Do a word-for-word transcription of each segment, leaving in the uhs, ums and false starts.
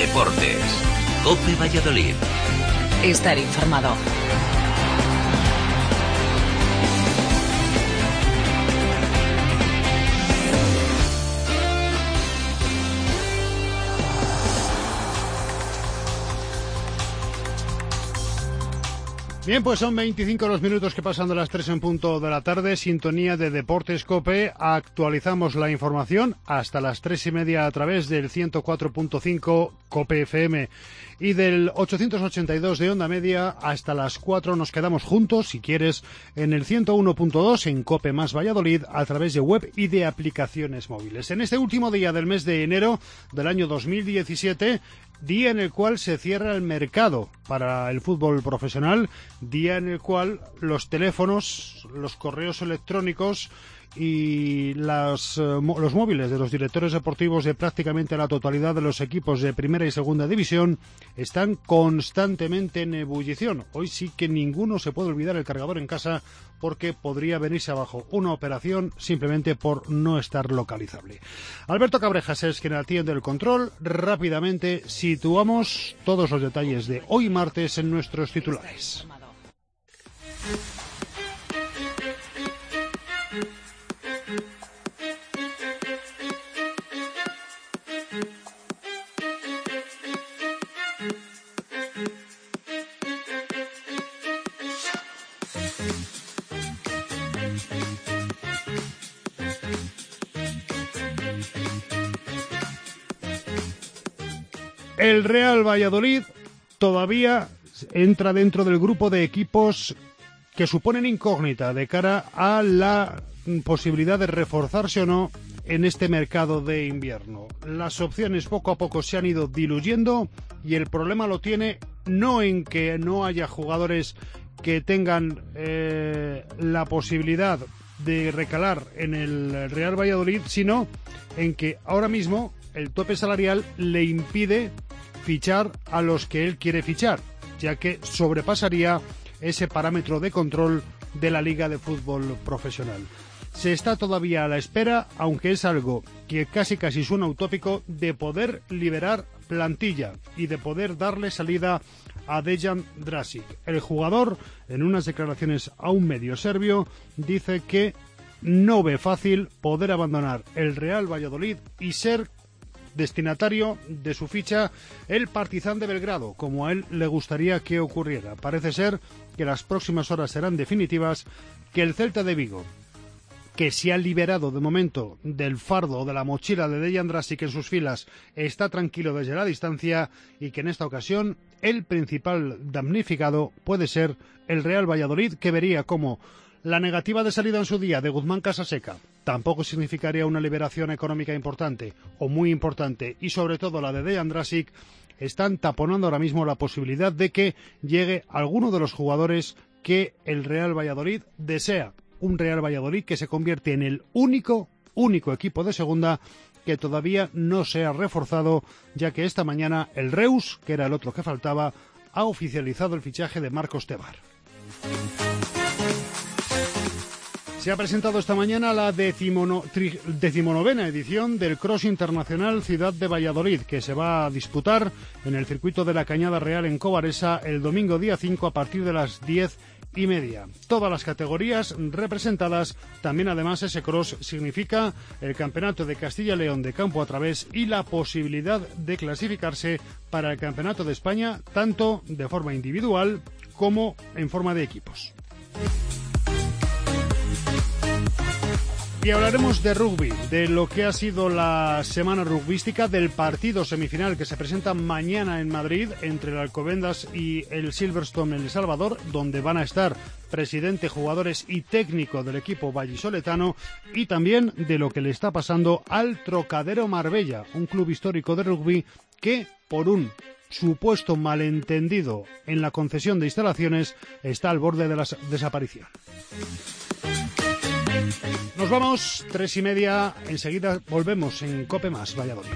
Deportes. COPE Valladolid. Estar informado. Bien, pues son veinticinco los minutos que pasan de las tres en punto de la tarde, sintonía de Deportes COPE. Actualizamos la información hasta las tres y media a través del ciento cuatro punto cinco COPE F M y del ochocientos ochenta y dos de Onda Media. Hasta las cuatro nos quedamos juntos, si quieres, en el ciento uno punto dos en COPE más Valladolid a través de web y de aplicaciones móviles. En este último día del mes de enero del año dos mil diecisiete, día en el cual se cierra el mercado para el fútbol profesional, día en el cual los teléfonos, los correos electrónicos y las, uh, los móviles de los directores deportivos de prácticamente la totalidad de los equipos de primera y segunda división están constantemente en ebullición. Hoy sí que ninguno se puede olvidar el cargador en casa porque podría venirse abajo una operación simplemente por no estar localizable. Alberto Cabrejas es quien atiende el control. Rápidamente situamos todos los detalles de hoy martes en nuestros titulares. El Real Valladolid todavía entra dentro del grupo de equipos que suponen incógnita de cara a la posibilidad de reforzarse o no en este mercado de invierno. Las opciones poco a poco se han ido diluyendo y el problema lo tiene no en que no haya jugadores que tengan eh, la posibilidad de recalar en el Real Valladolid, sino en que ahora mismo el tope salarial le impide fichar a los que él quiere fichar, ya que sobrepasaría ese parámetro de control de la Liga de Fútbol Profesional. Se está todavía a la espera, aunque es algo que casi casi suena utópico, de poder liberar plantilla y de poder darle salida a Dejan Drašić. El jugador, en unas declaraciones a un medio serbio, dice que no ve fácil poder abandonar el Real Valladolid y ser destinatario de su ficha el Partizan de Belgrado, como a él le gustaría que ocurriera. Parece ser que las próximas horas serán definitivas, que el Celta de Vigo, que se ha liberado de momento del fardo o de la mochila de Dejan Drašić en sus filas, está tranquilo desde la distancia y que en esta ocasión el principal damnificado puede ser el Real Valladolid, que vería como la negativa de salida en su día de Guzmán Casaseca tampoco significaría una liberación económica importante o muy importante, y sobre todo la de Dejan Drašić, están taponando ahora mismo la posibilidad de que llegue alguno de los jugadores que el Real Valladolid desea. Un Real Valladolid que se convierte en el único, único equipo de segunda que todavía no se ha reforzado, ya que esta mañana el Reus, que era el otro que faltaba, ha oficializado el fichaje de Marcos Tebar. Se ha presentado esta mañana la decimono, tri, decimonovena edición del Cross Internacional Ciudad de Valladolid, que se va a disputar en el circuito de la Cañada Real en Covaresa el domingo día cinco a partir de las diez y media. Todas las categorías representadas. También, además, ese cross significa el Campeonato de Castilla y León de campo a través y la posibilidad de clasificarse para el Campeonato de España, tanto de forma individual como en forma de equipos. Y hablaremos de rugby, de lo que ha sido la semana rugbística, del partido semifinal que se presenta mañana en Madrid entre el Alcobendas y el Silverstone en El Salvador, donde van a estar presidente, jugadores y técnico del equipo vallisoletano, y también de lo que le está pasando al Trocadero Marbella, un club histórico de rugby que, por un supuesto malentendido en la concesión de instalaciones, está al borde de la desaparición. Nos vamos, tres y media, enseguida volvemos en COPE más Valladolid.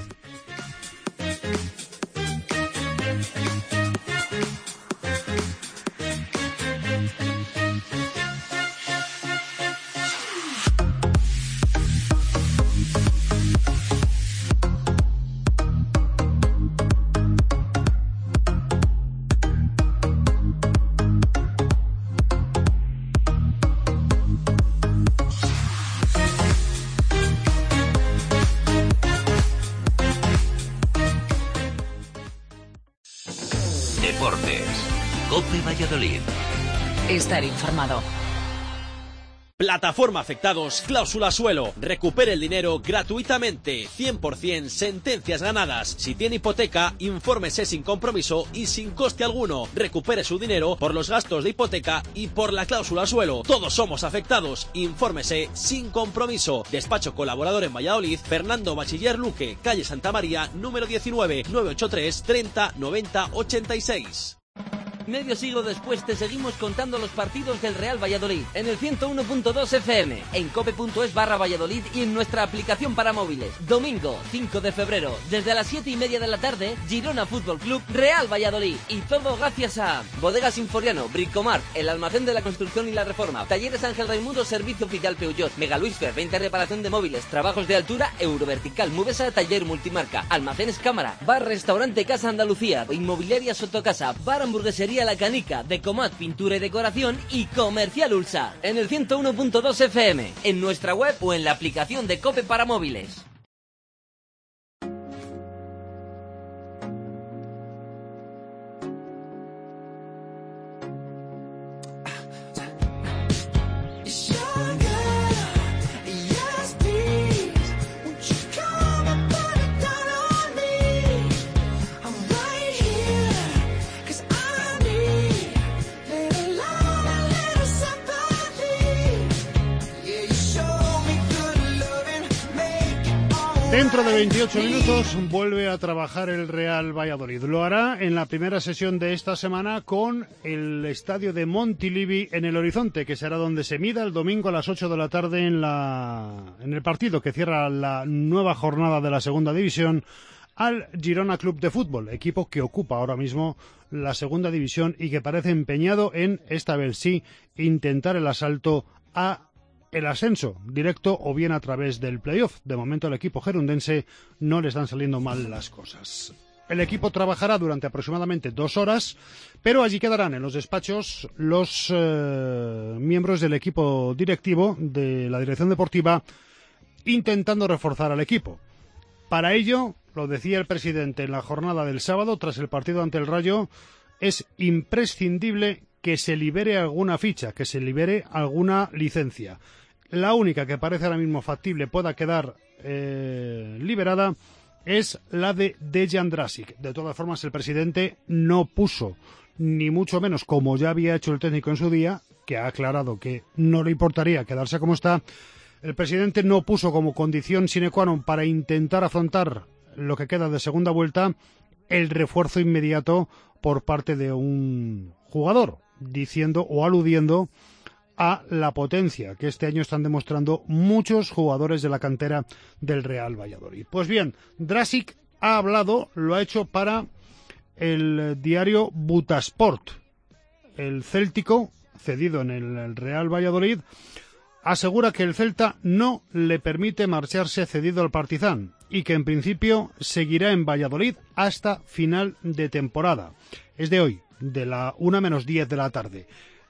Deportes. COPE Valladolid. Estar informado. Plataforma Afectados, cláusula suelo. Recupere el dinero gratuitamente. cien por ciento sentencias ganadas. Si tiene hipoteca, infórmese sin compromiso y sin coste alguno. Recupere su dinero por los gastos de hipoteca y por la cláusula suelo. Todos somos afectados. Infórmese sin compromiso. Despacho colaborador en Valladolid, Fernando Bachiller Luque, calle Santa María, número diecinueve, nueve ocho tres, treinta, noventa, ochenta y seis. Medio siglo después te seguimos contando los partidos del Real Valladolid en el ciento uno punto dos F M, en cope.es barra Valladolid y en nuestra aplicación para móviles. Domingo cinco de febrero, desde las siete y media de la tarde, Girona Fútbol Club Real Valladolid. Y todo gracias a Bodegas Sinforiano, Bricomart, el almacén de la construcción y la reforma, Talleres Ángel Raimundo, servicio oficial Peugeot, Mega Luisfer, venta y reparación de móviles, trabajos de altura, Eurovertical, Mubesa, taller multimarca, almacenes Cámara, bar restaurante Casa Andalucía, inmobiliaria Sotocasa, bar hamburguesería La Canica, Decomat, pintura y decoración y Comercial Ulsa. En el ciento uno punto dos F M, en nuestra web o en la aplicación de COPE para móviles. Dentro de veintiocho minutos vuelve a trabajar el Real Valladolid. Lo hará en la primera sesión de esta semana con el estadio de Montilivi en el horizonte, que será donde se mida el domingo a las ocho de la tarde en, la, en el partido que cierra la nueva jornada de la segunda división al Girona Club de Fútbol, equipo que ocupa ahora mismo la segunda división y que parece empeñado en, esta vez sí, intentar el asalto a el ascenso directo o bien a través del playoff. De momento al equipo gerundense no le están saliendo mal las cosas. El equipo trabajará durante aproximadamente dos horas, pero allí quedarán en los despachos los eh, miembros del equipo directivo de la dirección deportiva intentando reforzar al equipo. Para ello, lo decía el presidente en la jornada del sábado tras el partido ante el Rayo, es imprescindible que se libere alguna ficha, que se libere alguna licencia. La única que parece ahora mismo factible pueda quedar eh, liberada es la de Dejan Drašić. De todas formas, el presidente no puso, ni mucho menos, como ya había hecho el técnico en su día, que ha aclarado que no le importaría quedarse como está, el presidente no puso como condición sine qua non para intentar afrontar lo que queda de segunda vuelta el refuerzo inmediato por parte de un jugador, diciendo o aludiendo a la potencia que este año están demostrando muchos jugadores de la cantera del Real Valladolid. Pues bien, Drašić ha hablado, lo ha hecho para el diario Butasport. El céltico, cedido en el Real Valladolid, asegura que el Celta no le permite marcharse cedido al Partizan y que en principio seguirá en Valladolid hasta final de temporada. Es de hoy, de la una menos diez de la tarde.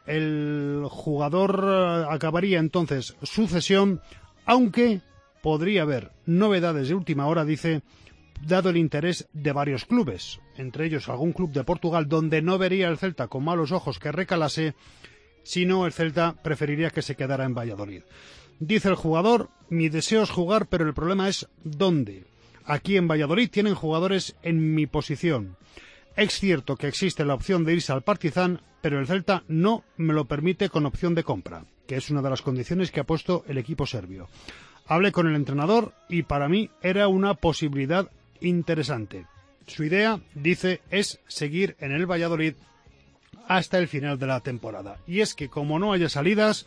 El jugador acabaría entonces su cesión, aunque podría haber novedades de última hora, dice, dado el interés de varios clubes, entre ellos algún club de Portugal, donde no vería el Celta con malos ojos que recalase, sino el Celta preferiría que se quedara en Valladolid. Dice el jugador, mi deseo es jugar, pero el problema es dónde. Aquí en Valladolid tienen jugadores en mi posición. Es cierto que existe la opción de irse al Partizan, pero el Celta no me lo permite con opción de compra, que es una de las condiciones que ha puesto el equipo serbio. Hablé con el entrenador y para mí era una posibilidad interesante. Su idea, dice, es seguir en el Valladolid hasta el final de la temporada. Y es que como no haya salidas,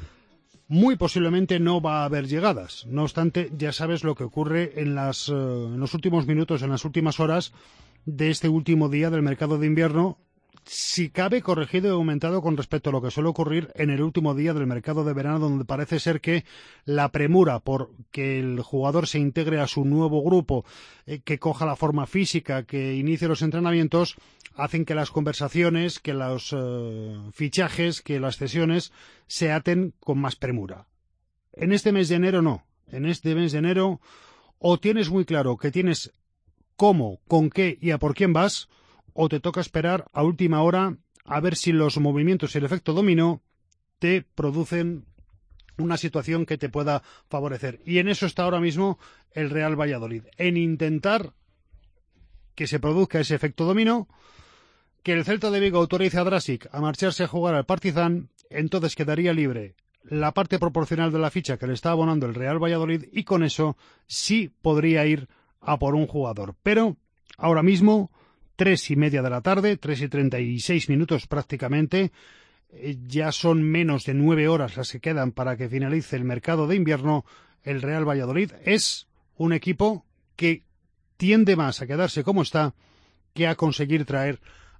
muy posiblemente no va a haber llegadas. No obstante, ya sabes lo que ocurre en, las, uh, en los últimos minutos, en las últimas horas de este último día del mercado de invierno, si cabe corregido y aumentado con respecto a lo que suele ocurrir en el último día del mercado de verano, donde parece ser que la premura por que el jugador se integre a su nuevo grupo, eh, que coja la forma física, que inicie los entrenamientos, hacen que las conversaciones, que los eh, fichajes, que las cesiones se aten con más premura. En este mes de enero no. En este mes de enero o tienes muy claro que tienes cómo, con qué y a por quién vas, o te toca esperar a última hora a ver si los movimientos y el efecto dominó te producen una situación que te pueda favorecer. Y en eso está ahora mismo el Real Valladolid, en intentar que se produzca ese efecto dominó, que el Celta de Vigo autorice a Drásic a marcharse a jugar al Partizan, entonces quedaría libre la parte proporcional de la ficha que le está abonando el Real Valladolid y con eso sí podría ir a por un jugador. Pero ahora mismo, tres y media de la tarde, tres y treinta y seis minutos prácticamente, eh, ya son menos de nueve horas las que quedan para que finalice el mercado de invierno. El Real Valladolid es un equipo que tiende más a quedarse como está que a conseguir traer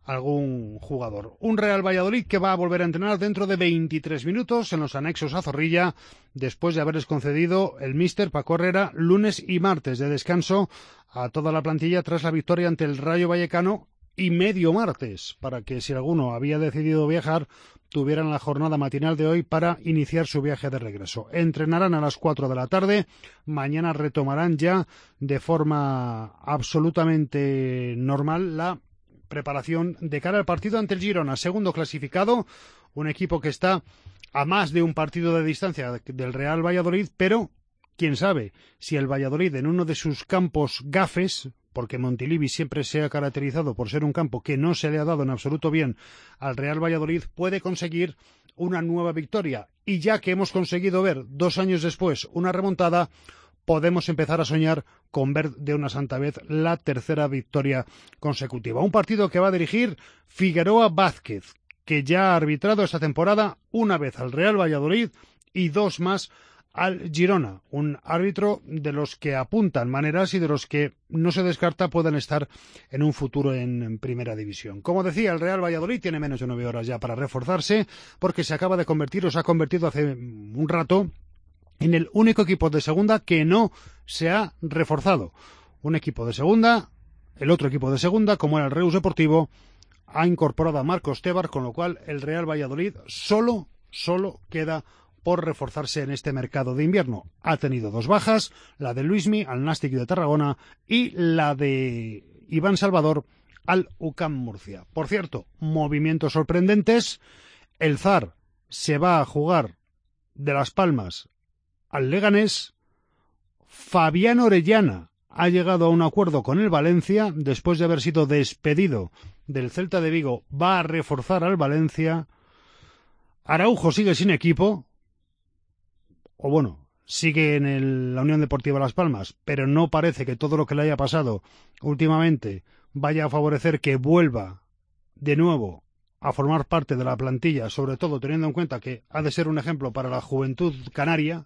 algún jugador. Un Real Valladolid que va a volver a entrenar dentro de veintitrés minutos en los anexos a Zorrilla, después de haberles concedido el míster Paco Herrera lunes y martes de descanso a toda la plantilla tras la victoria ante el Rayo Vallecano, y medio martes, para que si alguno había decidido viajar, tuvieran la jornada matinal de hoy para iniciar su viaje de regreso. Entrenarán a las cuatro de la tarde, mañana retomarán ya de forma absolutamente normal la preparación de cara al partido ante el Girona, segundo clasificado, un equipo que está a más de un partido de distancia del Real Valladolid, pero quién sabe si el Valladolid en uno de sus campos gafes, porque Montilivi siempre se ha caracterizado por ser un campo que no se le ha dado en absoluto bien al Real Valladolid, puede conseguir una nueva victoria. Y ya que hemos conseguido ver dos años después una remontada, podemos empezar a soñar con ver de una santa vez la tercera victoria consecutiva. Un partido que va a dirigir Figueroa Vázquez, que ya ha arbitrado esta temporada una vez al Real Valladolid y dos más al Girona. Un árbitro de los que apuntan maneras y de los que no se descarta puedan estar en un futuro en primera división. Como decía, el Real Valladolid tiene menos de nueve horas ya para reforzarse, porque se acaba de convertir, o se ha convertido hace un rato, en el único equipo de segunda que no se ha reforzado. Un equipo de segunda, el otro equipo de segunda, como era el Reus Deportivo, ha incorporado a Marcos Tebar, con lo cual el Real Valladolid solo, solo queda por reforzarse en este mercado de invierno. Ha tenido dos bajas, la de Luismi al Nàstic de Tarragona y la de Iván Salvador al U C A M Murcia. Por cierto, movimientos sorprendentes. El Z A R se va a jugar de Las Palmas al Leganés. Fabián Orellana ha llegado a un acuerdo con el Valencia, después de haber sido despedido del Celta de Vigo, va a reforzar al Valencia. Araujo sigue sin equipo, o bueno, sigue en el, la Unión Deportiva Las Palmas, pero no parece que todo lo que le haya pasado últimamente vaya a favorecer que vuelva de nuevo a formar parte de la plantilla, sobre todo teniendo en cuenta que ha de ser un ejemplo para la juventud canaria.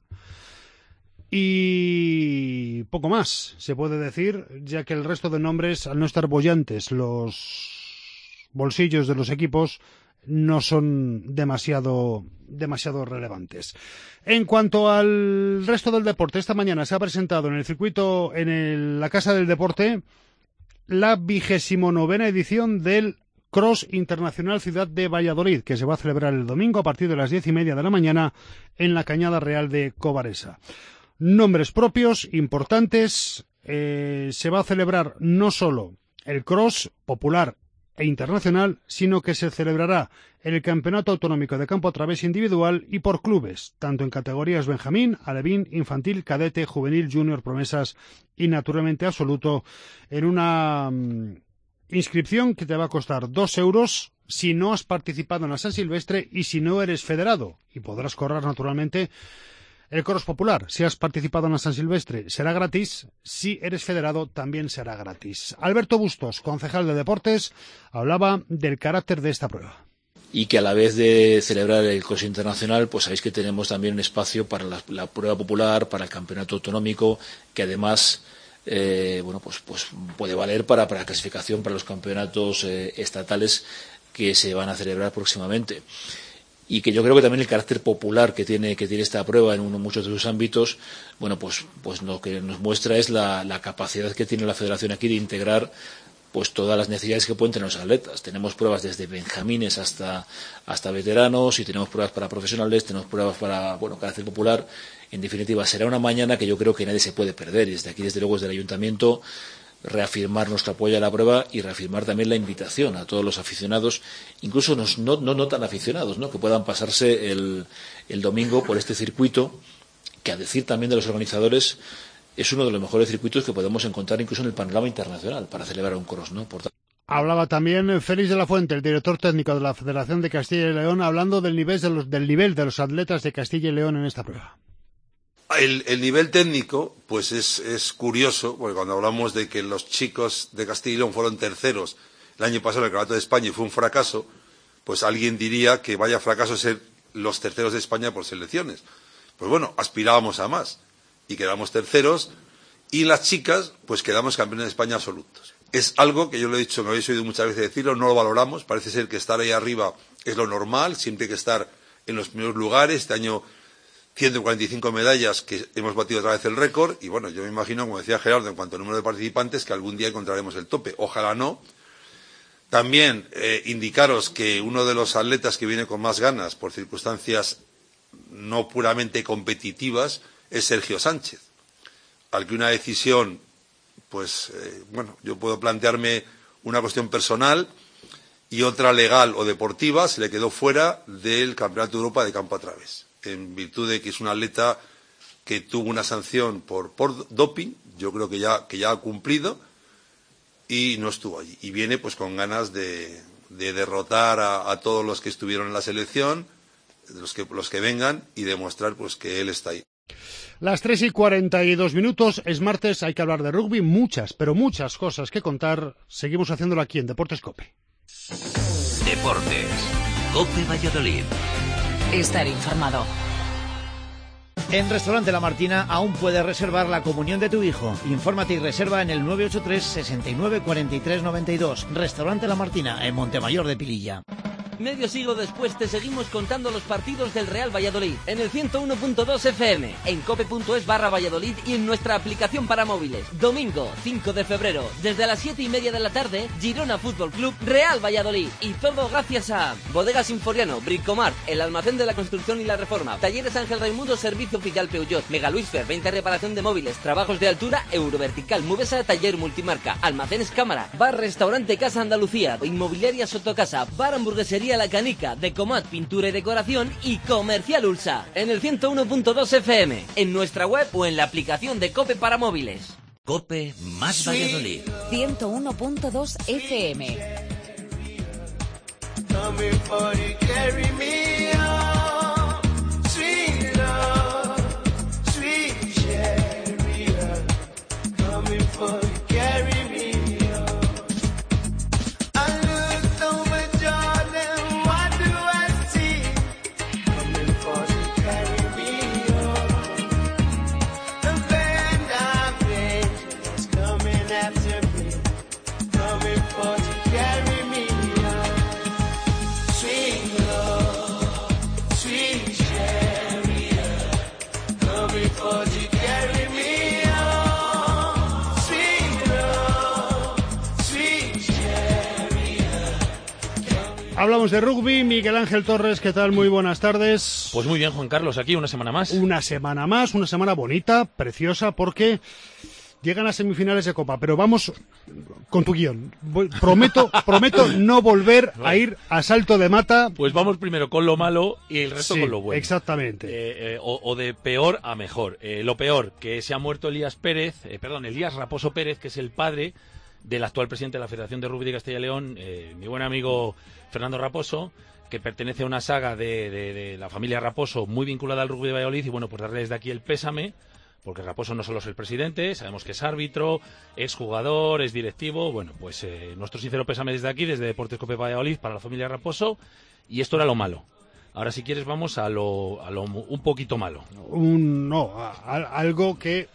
Y poco más se puede decir, ya que el resto de nombres, al no estar bollantes los bolsillos de los equipos, no son demasiado, demasiado relevantes. En cuanto al resto del deporte, esta mañana se ha presentado en el circuito, en el, la Casa del Deporte, la vigésimo novena edición del Cross Internacional Ciudad de Valladolid, que se va a celebrar el domingo a partir de las diez y media de la mañana en la Cañada Real de Cobaresa. Nombres propios, importantes. Eh, se va a celebrar no solo el Cross popular e internacional, sino que se celebrará el Campeonato Autonómico de Campo a través individual y por clubes, tanto en categorías Benjamín, Alevín, Infantil, Cadete, Juvenil, Junior, Promesas y naturalmente absoluto, en una mmm, inscripción que te va a costar dos euros si no has participado en la San Silvestre y si no eres federado, y podrás correr naturalmente el Cross Popular. Si has participado en la San Silvestre será gratis, si eres federado también será gratis. Alberto Bustos, concejal de Deportes, hablaba del carácter de esta prueba. Y que a la vez de celebrar el Cross Internacional, pues sabéis que tenemos también un espacio para la, la prueba popular, para el campeonato autonómico, que además eh, bueno, pues, pues puede valer para, para la clasificación para los campeonatos eh, estatales que se van a celebrar próximamente. Y que yo creo que también el carácter popular que tiene que tiene esta prueba en uno, muchos de sus ámbitos, bueno, pues pues lo que nos muestra es la, la capacidad que tiene la Federación aquí de integrar pues todas las necesidades que pueden tener los atletas. Tenemos pruebas desde benjamines hasta hasta veteranos, y tenemos pruebas para profesionales, tenemos pruebas para, bueno, carácter popular. En definitiva, será una mañana que yo creo que nadie se puede perder, y desde aquí, desde luego, desde el Ayuntamiento, reafirmar nuestro apoyo a la prueba y reafirmar también la invitación a todos los aficionados, incluso los no, no, no tan aficionados, ¿no?, que puedan pasarse el, el domingo por este circuito, que a decir también de los organizadores es uno de los mejores circuitos que podemos encontrar incluso en el panorama internacional para celebrar un cross, ¿no? Por Hablaba también Félix de la Fuente, el director técnico de la Federación de Castilla y León, hablando del nivel de los, del nivel de los atletas de Castilla y León en esta prueba. El, el nivel técnico, pues es, es curioso, porque cuando hablamos de que los chicos de Castilla y León fueron terceros el año pasado en el Campeonato de España y fue un fracaso, pues alguien diría que vaya fracaso ser los terceros de España por selecciones. Pues bueno, aspirábamos a más y quedamos terceros, y las chicas, pues quedamos campeones de España absolutos. Es algo que yo lo he dicho, me habéis oído muchas veces decirlo, no lo valoramos, parece ser que estar ahí arriba es lo normal, siempre hay que estar en los primeros lugares. Este año ciento cuarenta y cinco medallas, que hemos batido otra vez el récord, y bueno, yo me imagino, como decía Gerardo, en cuanto al número de participantes, que algún día encontraremos el tope, ojalá no. También eh, indicaros que uno de los atletas que viene con más ganas, por circunstancias no puramente competitivas, es Sergio Sánchez, al que una decisión, pues eh, bueno, yo puedo plantearme una cuestión personal y otra legal o deportiva, se le quedó fuera del Campeonato de Europa de campo a través, en virtud de que es un atleta que tuvo una sanción por, por doping, yo creo que ya, que ya ha cumplido, y no estuvo allí. Y viene pues con ganas de, de derrotar a, a todos los que estuvieron en la selección, los que, los que vengan, y demostrar pues que él está ahí. Las tres y cuarenta y dos minutos, es martes, hay que hablar de rugby, muchas, pero muchas cosas que contar. Seguimos haciéndolo aquí en Deportes COPE. Deportes, COPE Valladolid. Estar informado. En Restaurante La Martina aún puedes reservar la comunión de tu hijo. Infórmate y reserva en el nueve ocho tres, sesenta y nueve, cuarenta y tres, noventa y dos. Restaurante La Martina, en Montemayor de Pililla. Medio siglo después te seguimos contando los partidos del Real Valladolid en el ciento uno punto dos F M, en cope punto es barra Valladolid y en nuestra aplicación para móviles. Domingo cinco de febrero, desde las siete y media de la tarde, Girona Fútbol Club Real Valladolid. Y todo gracias a Bodegas Sinforiano, Bricomart, el almacén de la construcción y la reforma, Talleres Ángel Raimundo, servicio oficial Peugeot, Mega Luisfer, venta y reparación de móviles, trabajos de altura, Eurovertical, Mubesa, taller multimarca, almacenes Cámara, bar restaurante Casa Andalucía, inmobiliaria Sotocasa, bar hamburguesería La Canica, Decomat, pintura y decoración y Comercial Ulsa. En el ciento uno punto dos F M, en nuestra web o en la aplicación de COPE para móviles. COPE más Valladolid. ciento uno punto dos F M. Hablamos de rugby. Miguel Ángel Torres, ¿qué tal? Muy buenas tardes. Pues muy bien, Juan Carlos, aquí una semana más. Una semana más, una semana bonita, preciosa, porque llegan las semifinales de Copa. Pero vamos con tu guión. Voy, prometo, prometo no volver a ir a salto de mata. Pues vamos primero con lo malo y el resto sí, con lo bueno. Exactamente. Eh, eh, o, o de peor a mejor. Eh, lo peor, que se ha muerto Elías Pérez, eh, perdón, Elías Raposo Pérez, que es el padre del actual presidente de la Federación de Rugby de Castilla y León, eh, mi buen amigo Fernando Raposo, que pertenece a una saga de, de, de la familia Raposo muy vinculada al rugby de Valladolid, y bueno, pues darle desde aquí el pésame, porque Raposo no solo es el presidente, sabemos que es árbitro, es jugador, es directivo. Bueno, pues eh, nuestro sincero pésame desde aquí, desde Deportes COPE Valladolid, para la familia Raposo, y esto era lo malo. Ahora, si quieres, vamos a lo, a lo un poquito malo. Un, no, a, a, algo que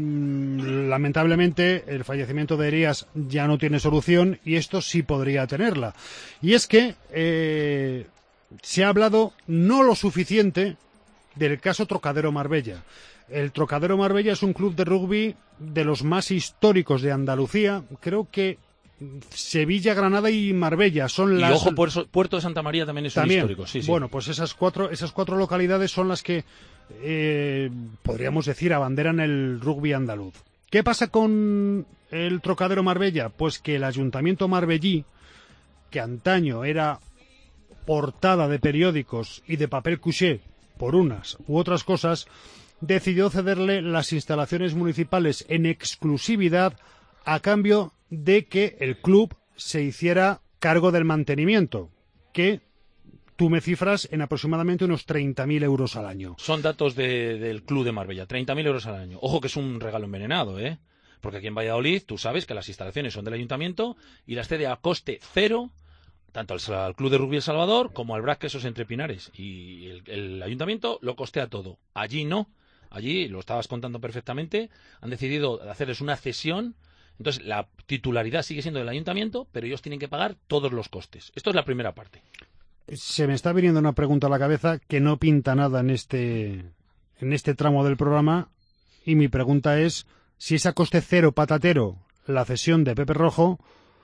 mmm, lamentablemente el fallecimiento de Elías ya no tiene solución, y esto sí podría tenerla. Y es que eh, se ha hablado no lo suficiente del caso Trocadero Marbella. El Trocadero Marbella es un club de rugby de los más históricos de Andalucía. Creo que Sevilla, Granada y Marbella son las... Y ojo, Puerto de Santa María también es un histórico. Sí, sí. Bueno, pues esas cuatro, esas cuatro localidades son las que, eh, podríamos decir, abanderan el rugby andaluz. ¿Qué pasa con el Trocadero Marbella? Pues que el Ayuntamiento marbellí, que antaño era portada de periódicos y de papel couché por unas u otras cosas, decidió cederle las instalaciones municipales en exclusividad a cambio de que el club se hiciera cargo del mantenimiento, que tú me cifras en aproximadamente unos treinta mil euros al año. Son datos de, del Club de Marbella, treinta mil euros al año. Ojo que es un regalo envenenado, ¿eh? Porque aquí en Valladolid tú sabes que las instalaciones son del ayuntamiento y las cede a coste cero tanto al, al Club de Rugby El Salvador como al Brac Quesos Entre Pinares. Y el, el ayuntamiento lo costea todo. Allí no. Allí, lo estabas contando perfectamente, han decidido hacerles una cesión. Entonces, la titularidad sigue siendo del ayuntamiento, pero ellos tienen que pagar todos los costes. Esto es la primera parte. Se me está viniendo una pregunta a la cabeza que no pinta nada en este, en este tramo del programa, y mi pregunta es, si es a coste cero patatero la cesión de Pepe Rojo,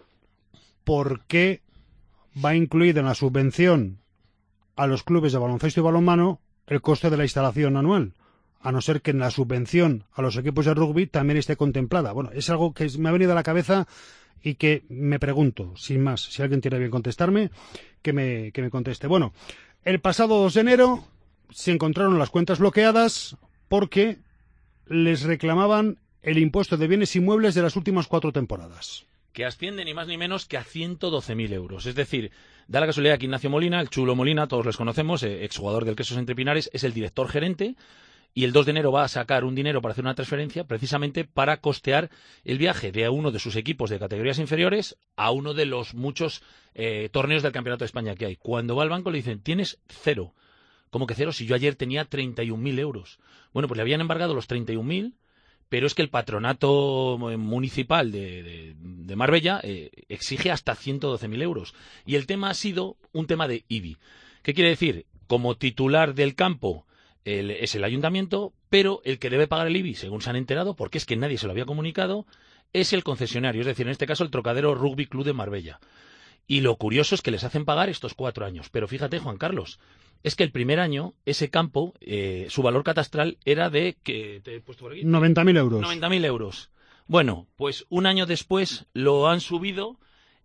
¿por qué va incluido en la subvención a los clubes de baloncesto y balonmano el coste de la instalación anual? A no ser que en la subvención a los equipos de rugby también esté contemplada. Bueno, es algo que me ha venido a la cabeza y que me pregunto, sin más, si alguien tiene bien contestarme, que me, que me conteste. Bueno, el pasado dos de enero se encontraron las cuentas bloqueadas porque les reclamaban el impuesto de bienes inmuebles de las últimas cuatro temporadas. Que asciende ni más ni menos que a ciento doce mil euros. Es decir, da la casualidad que Ignacio Molina, el Chulo Molina, todos les conocemos, eh, exjugador del Quesos Entre Pinares, es el director gerente. Y el dos de enero va a sacar un dinero para hacer una transferencia precisamente para costear el viaje de uno de sus equipos de categorías inferiores a uno de los muchos eh, torneos del Campeonato de España que hay. Cuando va al banco le dicen, tienes cero. ¿Cómo que cero? Si yo ayer tenía treinta y un mil euros. Bueno, pues le habían embargado los treinta y un mil, pero es que el patronato municipal de, de, de Marbella eh, exige hasta ciento doce mil euros. Y el tema ha sido un tema de I B I. ¿Qué quiere decir? Como titular del campo, El, es el ayuntamiento, pero el que debe pagar el I B I, según se han enterado, porque es que nadie se lo había comunicado, es el concesionario, es decir, en este caso el Trocadero Rugby Club de Marbella. Y lo curioso es que les hacen pagar estos cuatro años. Pero fíjate, Juan Carlos, es que el primer año, ese campo, eh, su valor catastral era de... que te he puesto por aquí, noventa mil euros. noventa mil euros. Bueno, pues un año después lo han subido...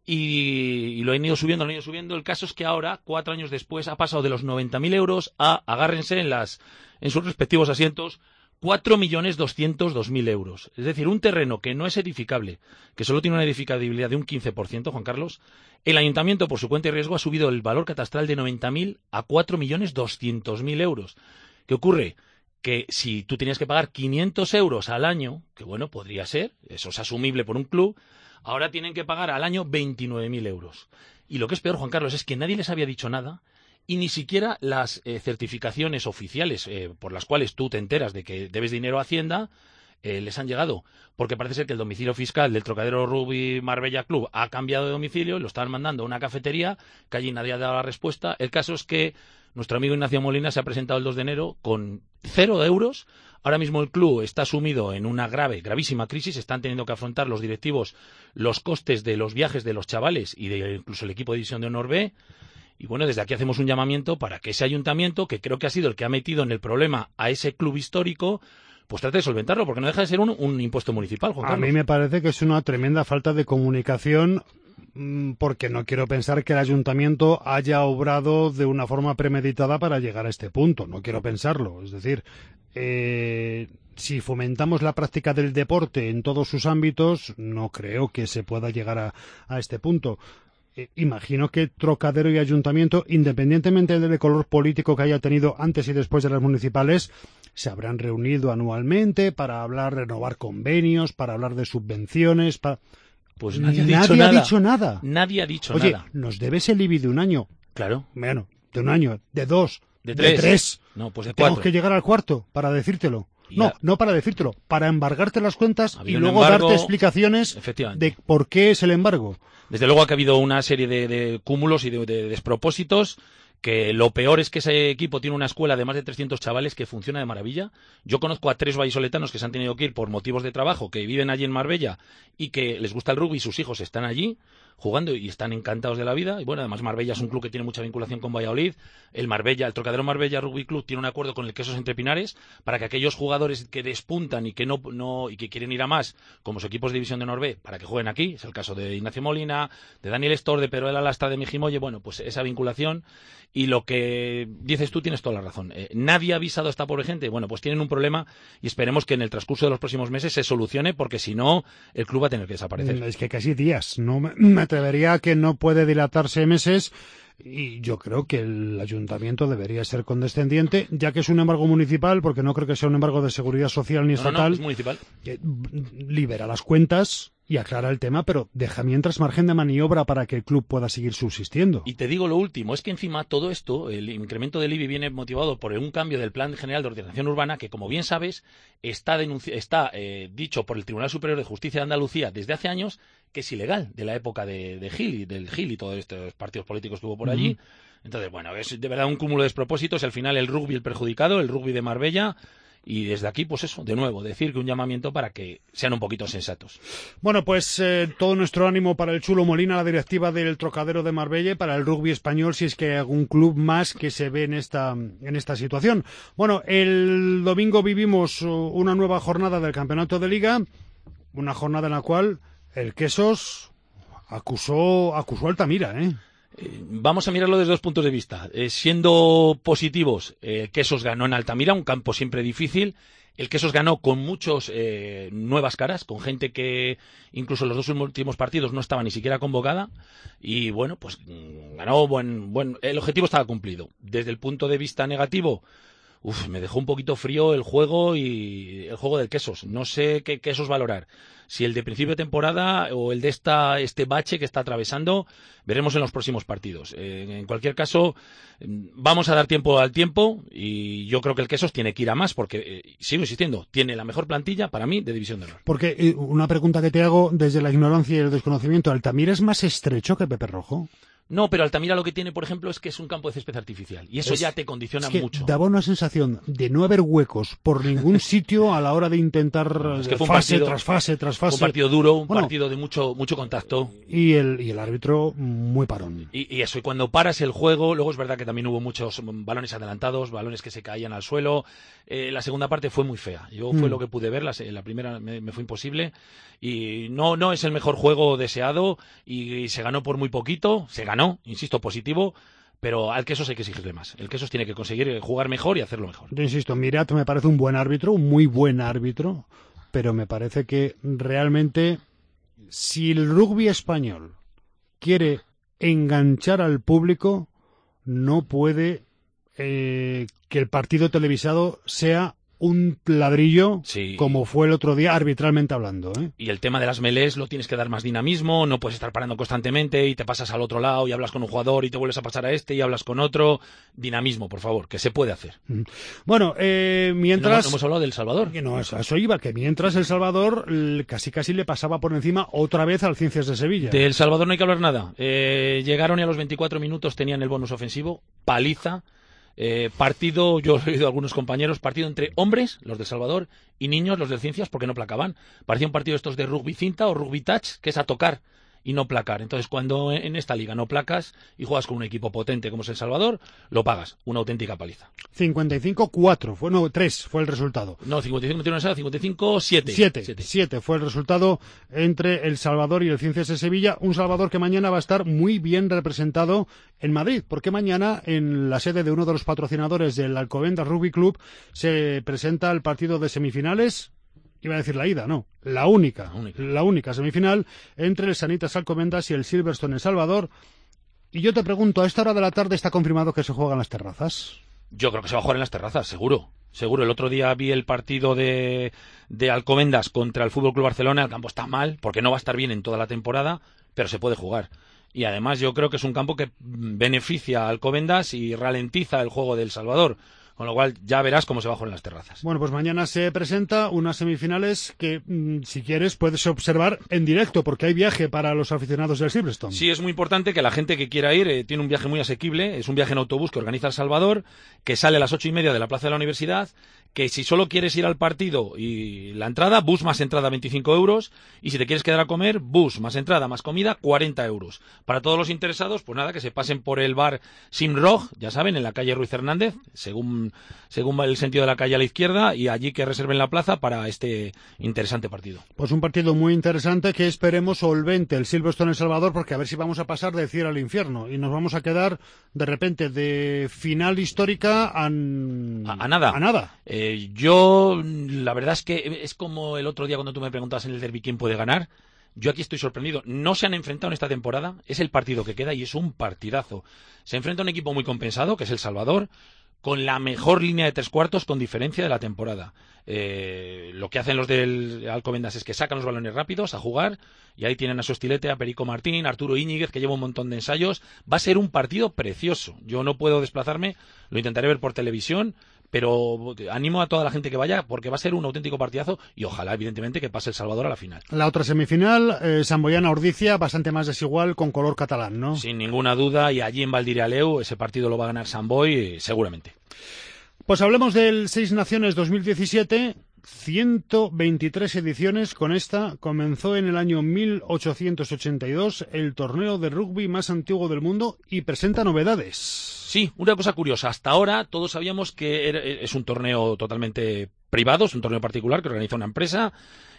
Y, y lo han ido subiendo, lo han ido subiendo. El caso es que ahora, cuatro años después, ha pasado de los noventa mil euros a, agárrense en, las, en sus respectivos asientos, cuatro millones doscientos dos mil euros. Es decir, un terreno que no es edificable, que solo tiene una edificabilidad de un quince por ciento, Juan Carlos, el ayuntamiento, por su cuenta y riesgo, ha subido el valor catastral de noventa mil a cuatro millones doscientos mil euros. ¿Qué ocurre? Que si tú tenías que pagar quinientos euros al año, que bueno, podría ser, eso es asumible por un club, ahora tienen que pagar al año veintinueve mil euros. Y lo que es peor, Juan Carlos, es que nadie les había dicho nada y ni siquiera las eh, certificaciones oficiales eh, por las cuales tú te enteras de que debes dinero a Hacienda eh, les han llegado. Porque parece ser que el domicilio fiscal del Trocadero Rugby Marbella Club ha cambiado de domicilio y lo estaban mandando a una cafetería que allí nadie ha dado la respuesta. El caso es que nuestro amigo Ignacio Molina se ha presentado el dos de enero con cero euros. Ahora mismo el club está sumido en una grave, gravísima crisis. Están teniendo que afrontar los directivos los costes de los viajes de los chavales y de incluso el equipo de División de Honor B. Y bueno, desde aquí hacemos un llamamiento para que ese ayuntamiento, que creo que ha sido el que ha metido en el problema a ese club histórico, pues trate de solventarlo, porque no deja de ser un, un impuesto municipal, Juan Carlos. A mí me parece que es una tremenda falta de comunicación, porque no quiero pensar que el ayuntamiento haya obrado de una forma premeditada para llegar a este punto. No quiero pensarlo. Es decir, eh, si fomentamos la práctica del deporte en todos sus ámbitos, no creo que se pueda llegar a, a este punto. Eh, imagino que Trocadero y ayuntamiento, independientemente del color político que haya tenido antes y después de las municipales, se habrán reunido anualmente para hablar, renovar convenios, para hablar de subvenciones, para... Pues nadie ha nadie dicho ha nada. dicho nada. Nadie ha dicho Oye, nada. nos debes el I B I de un año. Claro. Bueno, de un año, de dos, De tres. de tres. No, pues de Tenemos cuatro. que llegar al cuarto para decírtelo. Y No, ya- no para decírtelo, para embargarte las cuentas Ha y habido un luego embargo, darte explicaciones efectivamente. de por qué es el embargo. Desde luego que ha habido una serie de, de cúmulos y de, de despropósitos, que lo peor es que ese equipo tiene una escuela de más de trescientos chavales que funciona de maravilla. Yo conozco a tres vallisoletanos que se han tenido que ir por motivos de trabajo, que viven allí en Marbella y que les gusta el rugby y sus hijos están allí. jugando y están encantados de la vida. Y bueno, además Marbella es un club que tiene mucha vinculación con Valladolid. El Marbella, el Trocadero Marbella Rugby Club tiene un acuerdo con el Quesos Entre Pinares para que aquellos jugadores que despuntan y que no, no y que quieren ir a más, como los equipos de División de Honor B, para que jueguen aquí. Es el caso de Ignacio Molina, de Daniel Estor, de Pedro El Alastra, de Mijimoye. Bueno, pues esa vinculación. Y lo que dices tú tienes toda la razón. Eh, nadie ha avisado a esta pobre gente. Bueno, pues tienen un problema y esperemos que en el transcurso de los próximos meses se solucione, porque si no, el club va a tener que desaparecer. Es que casi días. No me, me atrevería a que no puede dilatarse meses. Y yo creo que el ayuntamiento debería ser condescendiente, ya que es un embargo municipal, porque no creo que sea un embargo de seguridad social ni estatal. No, no, es municipal. Que libera las cuentas y aclara el tema, pero deja mientras margen de maniobra para que el club pueda seguir subsistiendo. Y te digo lo último, es que encima todo esto, el incremento del I B I viene motivado por un cambio del Plan General de Ordenación Urbana, que como bien sabes, está, denunci- está eh, dicho por el Tribunal Superior de Justicia de Andalucía desde hace años que es ilegal, de la época de, de Gil y del Gil y todos estos partidos políticos que hubo por allí. Uh-huh. Entonces, bueno, es de verdad un cúmulo de despropósitos y al final el rugby el perjudicado, el rugby de Marbella. Y desde aquí, pues eso, de nuevo, decir que un llamamiento para que sean un poquito sensatos. Bueno, pues eh, todo nuestro ánimo para el Chulo Molina, la directiva del Trocadero de Marbella, para el rugby español, si es que hay algún club más que se ve en esta, en esta situación. Bueno, el domingo vivimos una nueva jornada del Campeonato de Liga, una jornada en la cual el Quesos acusó, acusó a Altamira, ¿eh? Eh, vamos a mirarlo desde dos puntos de vista. Eh, siendo positivos, eh, Quesos ganó en Altamira, un campo siempre difícil. El Quesos ganó con muchos eh, nuevas caras, con gente que incluso en los dos últimos partidos no estaba ni siquiera convocada. Y bueno, pues ganó, buen, buen, el objetivo estaba cumplido. Desde el punto de vista negativo, uf, me dejó un poquito frío el juego y el juego del Quesos. No sé qué Quesos valorar. Si el de principio de temporada o el de esta este bache que está atravesando, veremos en los próximos partidos. Eh, en cualquier caso, vamos a dar tiempo al tiempo y yo creo que el Quesos tiene que ir a más porque, eh, sigo insistiendo, tiene la mejor plantilla para mí de División de Honor. Porque eh, una pregunta que te hago desde la ignorancia y el desconocimiento, ¿Altamira es más estrecho que Pepe Rojo? No, pero Altamira lo que tiene, por ejemplo, es que es un campo de césped artificial y eso es, ya te condiciona es que mucho. Daba una sensación de no haber huecos por ningún sitio a la hora de intentar no, es que fue fase partido, tras fase tras fase. Un partido duro, un bueno, partido de mucho mucho contacto. Y el, y el árbitro muy parón. Y, y eso, y cuando paras el juego, luego es verdad que también hubo muchos balones adelantados, balones que se caían al suelo. Eh, la segunda parte fue muy fea. Yo mm. fue lo que pude ver, la, la primera me, me fue imposible. Y no, no es el mejor juego deseado y, y se ganó por muy poquito, se ganó, insisto, positivo, pero al Quesos hay que exigirle más. El Quesos tiene que conseguir jugar mejor y hacerlo mejor. Yo insisto, Mirat me parece un buen árbitro, un muy buen árbitro, pero me parece que realmente si el rugby español quiere enganchar al público, no puede eh, que el partido televisado sea un ladrillo, sí, como fue el otro día, arbitralmente hablando, ¿eh? Y el tema de las melés lo tienes que dar más dinamismo, no puedes estar parando constantemente y te pasas al otro lado y hablas con un jugador y te vuelves a pasar a este y hablas con otro. Dinamismo, por favor, que se puede hacer. Bueno, eh, mientras... No, no hemos hablado del Salvador. Que no, eso iba, que mientras el Salvador casi casi le pasaba por encima otra vez al Ciencias de Sevilla. Del Salvador no hay que hablar nada. Eh, llegaron y a los veinticuatro minutos tenían el bonus ofensivo, paliza. Eh, partido, yo he oído a algunos compañeros, partido entre hombres, los de Salvador, y niños, los de Ciencias, porque no placaban. Parecía un partido estos de rugby cinta o rugby touch, que es a tocar y no placar. Entonces, cuando en esta liga no placas y juegas con un equipo potente como es El Salvador, lo pagas. Una auténtica paliza. cincuenta y cinco cuatro, fue, no, tres fue el resultado. No, cincuenta y cinco tiene una sala, cincuenta y cinco siete. siete. siete fue el resultado entre El Salvador y el Ciencias de Sevilla. Un Salvador que mañana va a estar muy bien representado en Madrid, porque mañana en la sede de uno de los patrocinadores del Alcobendas Rugby Club se presenta el partido de semifinales. Iba a decir la ida, no, la única, la única, la única semifinal entre el Sanitas Alcobendas y el Silverstone El Salvador. Y yo te pregunto, ¿a esta hora de la tarde está confirmado que se juega en las terrazas? Yo creo que se va a jugar en las terrazas, seguro. Seguro, el otro día vi el partido de, de Alcobendas contra el F C Barcelona. El campo está mal, porque no va a estar bien en toda la temporada, pero se puede jugar. Y además yo creo que es un campo que beneficia a Alcobendas y ralentiza el juego del Salvador. con lo cual ya verás cómo se va a jugar en las terrazas. Bueno, pues mañana se presenta unas semifinales que, mmm, si quieres, puedes observar en directo, porque hay viaje para los aficionados del Silverstone. Sí, es muy importante que la gente que quiera ir eh, tiene un viaje muy asequible, es un viaje en autobús que organiza El Salvador, que sale a las ocho y media de la Plaza de la Universidad, que si solo quieres ir al partido y la entrada, bus más entrada veinticinco euros, y si te quieres quedar a comer, bus más entrada más comida cuarenta euros. Para todos los interesados, pues nada, que se pasen por el bar Simrog, ya saben, en la calle Ruiz Hernández, según, según va el sentido de la calle a la izquierda, y allí que reserven la plaza para este interesante partido. Pues un partido muy interesante que esperemos solvente el Silverstone El Salvador, porque a ver si vamos a pasar del cielo al infierno y nos vamos a quedar de repente de final histórica a, a, a nada. A nada. Eh, yo, la verdad es que es como el otro día cuando tú me preguntabas en el derbi quién puede ganar. Yo aquí estoy sorprendido. No se han enfrentado en esta temporada. Es el partido que queda y es un partidazo. Se enfrenta un equipo muy compensado, que es El Salvador, con la mejor línea de tres cuartos con diferencia de la temporada. Eh, lo que hacen los del Alcobendas es que sacan los balones rápidos a jugar y ahí tienen a su estilete a Perico Martín, Arturo Íñiguez, que lleva un montón de ensayos. Va a ser un partido precioso. Yo no puedo desplazarme, lo intentaré ver por televisión, pero animo a toda la gente que vaya porque va a ser un auténtico partidazo y ojalá, evidentemente, que pase El Salvador a la final. La otra semifinal, eh, Samboyana-Ordicia, bastante más desigual, con color catalán, ¿no? Sin ninguna duda, y allí en Valdiraleu ese partido lo va a ganar Samboy, eh, seguramente. Pues hablemos del Seis Naciones dos mil diecisiete, ciento veintitrés ediciones. Con esta comenzó en el año mil ochocientos ochenta y dos el torneo de rugby más antiguo del mundo y presenta novedades. Sí, una cosa curiosa. Hasta ahora todos sabíamos que era, es un torneo totalmente privado, es un torneo particular que organiza una empresa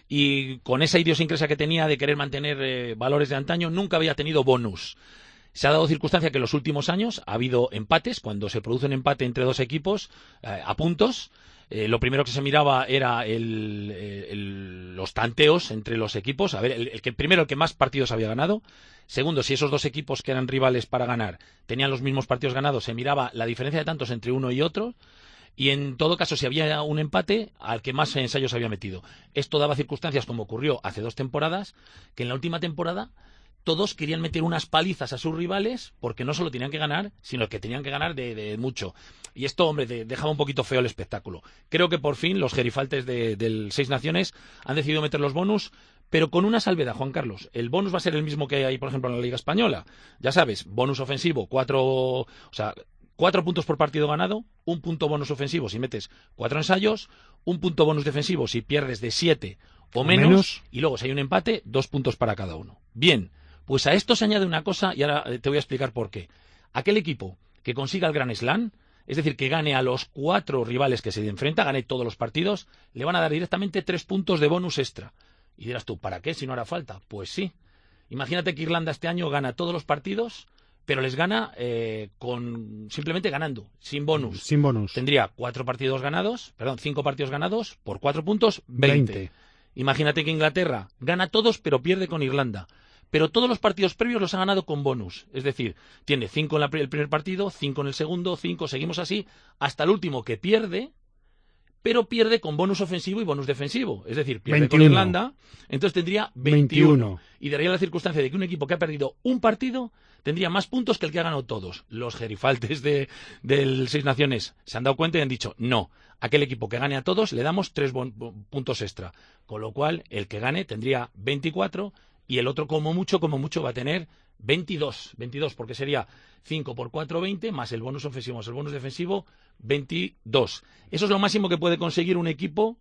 y con esa idiosincrasia que tenía de querer mantener eh, valores de antaño, nunca había tenido bonus. Se ha dado circunstancia que en los últimos años ha habido empates, cuando se produce un empate entre dos equipos eh, a puntos. Eh, lo primero que se miraba era el, el, los tanteos entre los equipos, a ver, el, el que primero el que más partidos había ganado. Segundo, si esos dos equipos que eran rivales para ganar tenían los mismos partidos ganados, se miraba la diferencia de tantos entre uno y otro. Y en todo caso, si había un empate, al que más ensayos había metido. Esto daba circunstancias, como ocurrió hace dos temporadas, que en la última temporada todos querían meter unas palizas a sus rivales porque no solo tenían que ganar, sino que tenían que ganar de, de mucho. Y esto, hombre, de, dejaba un poquito feo el espectáculo. Creo que por fin los gerifaltes de, del Seis Naciones han decidido meter los bonus, pero con una salvedad, Juan Carlos. El bonus va a ser el mismo que hay, por ejemplo, en la Liga Española. Ya sabes, bonus ofensivo, cuatro, o sea, cuatro puntos por partido ganado, un punto bonus ofensivo si metes cuatro ensayos, un punto bonus defensivo si pierdes de siete o menos, menos, y luego si hay un empate, dos puntos para cada uno. Bien. Pues a esto se añade una cosa y ahora te voy a explicar por qué. Aquel equipo que consiga el Grand Slam, es decir, que gane a los cuatro rivales que se enfrenta, gane todos los partidos, le van a dar directamente tres puntos de bonus extra. Y dirás tú, ¿para qué si no hará falta? Pues sí. Imagínate que Irlanda este año gana todos los partidos, pero les gana eh, con simplemente ganando, sin bonus. Sin bonus. Tendría cuatro partidos ganados, perdón, cinco partidos ganados, por cuatro puntos, veinte. veinte. Imagínate que Inglaterra gana todos, pero pierde con Irlanda. Pero todos los partidos previos los ha ganado con bonus. Es decir, tiene cinco en la, el primer partido, cinco en el segundo, cinco, seguimos así, hasta el último que pierde, pero pierde con bonus ofensivo y bonus defensivo. Es decir, pierde veintiuno. Con Irlanda, entonces tendría veintiuno. veintiuno. Y daría la circunstancia de que un equipo que ha perdido un partido tendría más puntos que el que ha ganado todos. Los gerifaltes de, del Seis Naciones se han dado cuenta y han dicho, no, aquel equipo que gane a todos le damos tres bon, puntos extra. Con lo cual, el que gane tendría veinticuatro y el otro, como mucho, como mucho, va a tener veintidós. veintidós, porque sería cinco por cuatro, veinte, más el bonus ofensivo, más el bonus defensivo, veintidós. Eso es lo máximo que puede conseguir un equipo,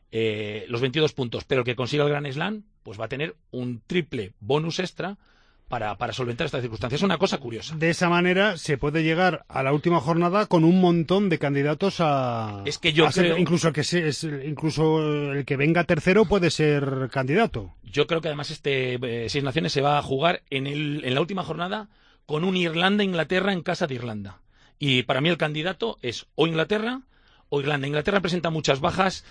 eh, los veintidós puntos. Pero el que consiga el Grand Slam, pues va a tener un triple bonus extra para, para solventar esta circunstancia. Es una cosa curiosa. De esa manera se puede llegar a la última jornada con un montón de candidatos a... Es que yo a creo... ser, incluso, el que se, es, incluso el que venga tercero puede ser candidato. Yo creo que además este eh, Seis Naciones se va a jugar en, el, en la última jornada con un Irlanda-Inglaterra en casa de Irlanda. Y para mí el candidato es o Inglaterra o Irlanda. Inglaterra presenta muchas bajas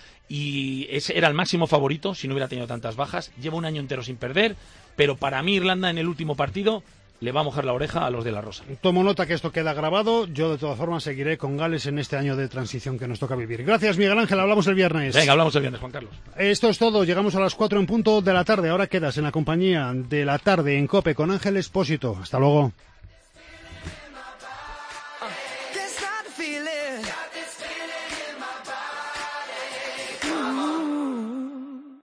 y ese era el máximo favorito si no hubiera tenido tantas bajas. Lleva un año entero sin perder, pero para mí Irlanda en el último partido le va a mojar la oreja a los de la Rosa. Tomo nota que esto queda grabado. Yo de todas formas seguiré con Gales en este año de transición que nos toca vivir. Gracias, Miguel Ángel. Hablamos el viernes. Venga, hablamos el viernes, Juan Carlos. Esto es todo. Llegamos a las cuatro en punto de la tarde. Ahora quedas en la compañía de la tarde en COPE con Ángel Expósito. Hasta luego.